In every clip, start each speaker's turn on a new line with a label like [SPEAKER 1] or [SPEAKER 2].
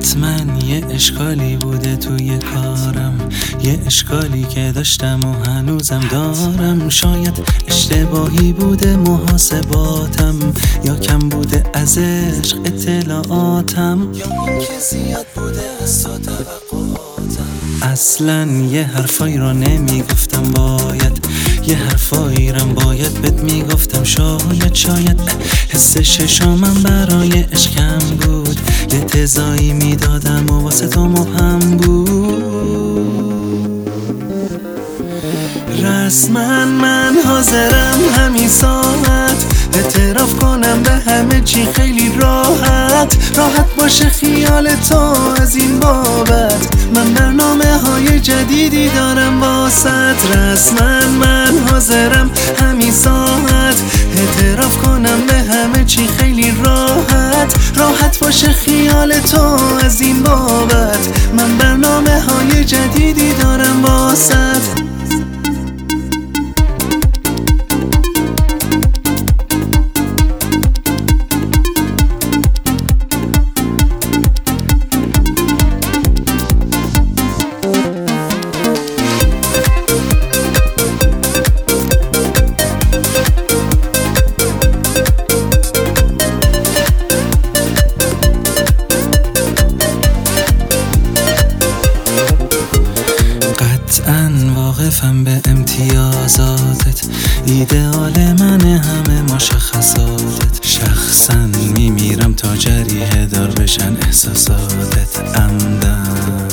[SPEAKER 1] حتما یه اشکالی بوده توی کارم، یه اشکالی که داشتم و هنوزم دارم. شاید اشتباهی بوده محاسباتم، یا کم بوده از عشق اطلاعاتم، یا اینکه زیاد بوده از تو توقعاتم. اصلا یه حرفایی رو نمیگفتم، باید یه حرفایی رو باید بهت میگفتم. شاید حس ششامم برای عشقم بود، یه تضایی میدادم و واسه تو مبهم بود. رسما من حاضرم همین ساعت اعتراف کنم به همه چی خیلی راحت باشه خیال تو از این بابت. من برنامه های جدیدی دارم واسط. رسما من حاضرم همین ساعت اعتراف کنم به همه چی خیلی راحت باشه خیال تو از این بابت. من برنامه های جدیدی دارم واسط. واقفم به امتیازاتت، ایدئال من همه مشخصاتت. شخصا میمیرم تا جریحه دار بشن احساساتت عمدن.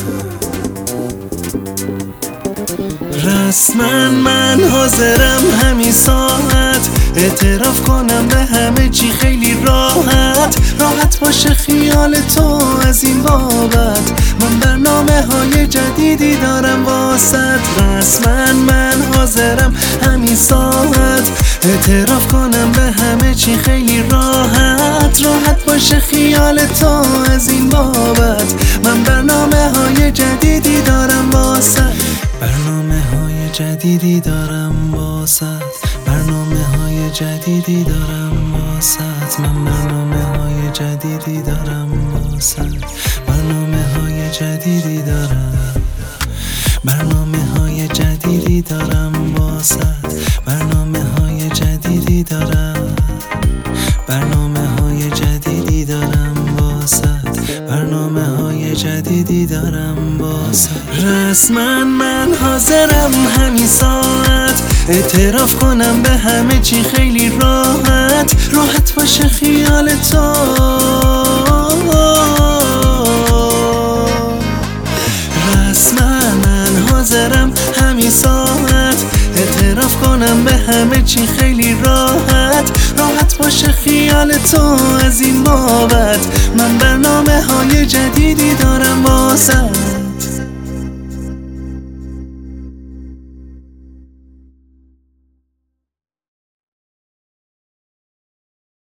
[SPEAKER 1] رسما من حاضرم همین ساعت اعتراف کنم به همه چی خیلی راحت باشه خیال تو از این بابت. من برنامه های جدیدی دارم واسط. رسما من حاضرم همین ساعت اعتراف کنم به همه چی خیلی راحت باشه خیال تو از این بابت. من برنامه های جدیدی دارم واسط. برنامه های جدیدی دارم واسط. برنامه های جدیدی دارم واسط. من برنامه های جدیدی دارم واسط. برنامه های جدیدی دارم. برنامه های جدیدی دارم واسط. برنامه های جدیدی دارم. برنامه های جدیدی دارم واسط. برنامه های جدیدی دارم واسط. رسما من حاضرم همین ساعت اعتراف کنم به همه چی خیلی راحت باشه خیال تو. رسما من حاضرم همین ساعت اعتراف کنم به همه چی خیلی راحت باشه خیال تو از این بابت. من برنامه های جدیدی دارم